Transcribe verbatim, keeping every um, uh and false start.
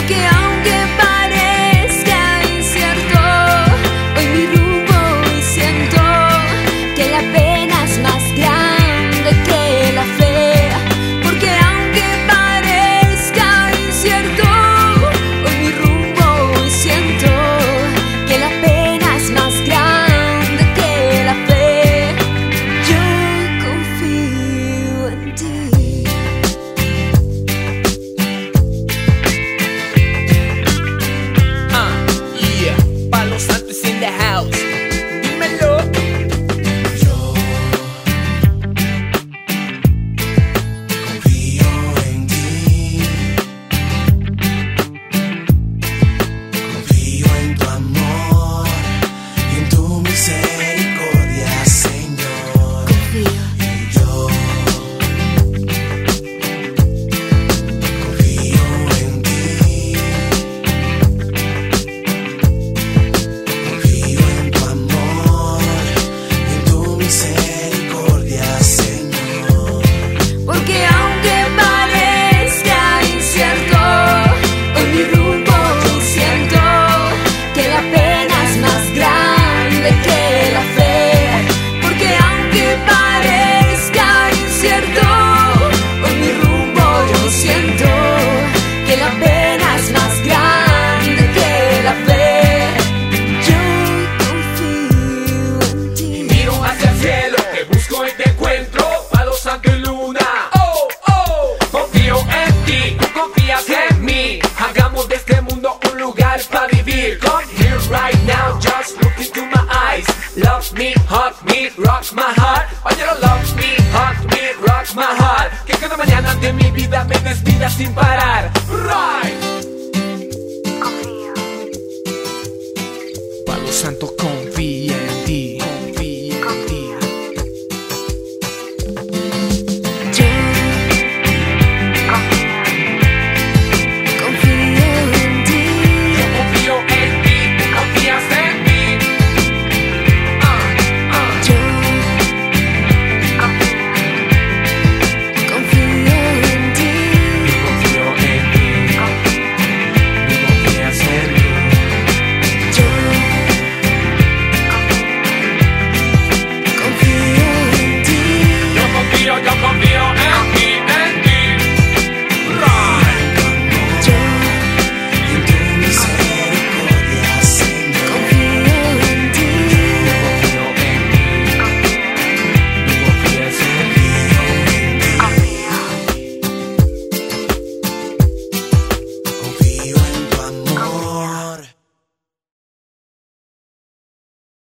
porque aunque parezca incierto, hoy mi rumbo y siento que la pena es más grande que la fe, porque aunque parezca incierto, hoy mi rumbo y siento que la pena es más grande que la fe. Yo confío en ti. In the house, dímelo. Yo confío en ti, confío en tu amor y en tu misericordia, Señor. Confío. Y yo confío en ti. Confío en tu amor y en tu misericordia, Señor. Porque aunque parezca incierto, hoy mi rumbo y siento que la pena es más grande que la fe. Porque aunque parezca incierto, hoy mi rumbo yo siento que la pena es más grande que la fe. Yo confío en ti. Miro hacia el cielo, te busco y te encuentro. Palo santo y luna. Oh, oh. Confío en ti, tú confías en mí. Hagamos de este mundo un lugar para vivir. Come here right now, just look into my eyes. Love me, hug me, rock my heart. Oye, no love me, hug me, rock my heart. Que cada mañana de mi vida me despida sin parar. Right.